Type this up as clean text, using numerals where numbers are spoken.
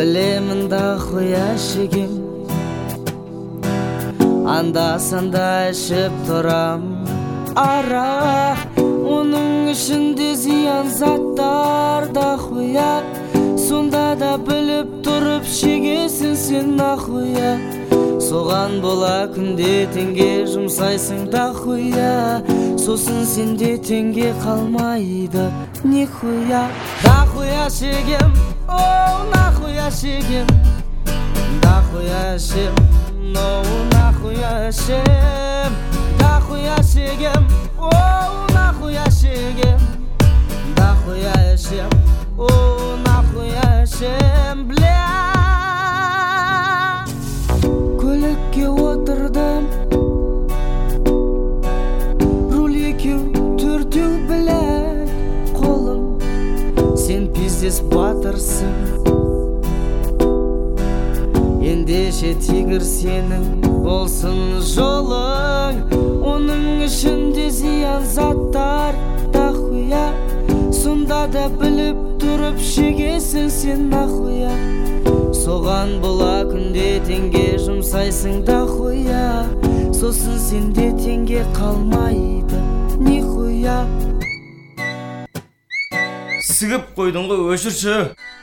Білемін да қоя шегем, анда-санда ішіп тұрам арақ. Оның ішінде зиян заттар да қоя, сонда да біліп тұрып шегесің сен нахуя. Соған бола күнде теңге жұмсайсың да қоя, сосын сенде теңге қалмайды нихуя. Да қоя шегем, оу нахуя шегем, да қоя шем, оу нахуя шем, да қоя шегем, оу нахуя шегем, да қоя шем, оу нахуя шем, бля. Көлікке отырдым, руль екеу, төртеу біләк қолым, сен пиздес батырсың. Ендеше тигір сенің болсын жолың, оның ішінде зиян заттар да хуя, сонда да біліп тұрып шегесің сен нахуя. Соған бола күнде теңге жұмсайсың да хуя, сосын сенде теңге қалмайды нихуя. Сігіп қойдың ғой, өшірші.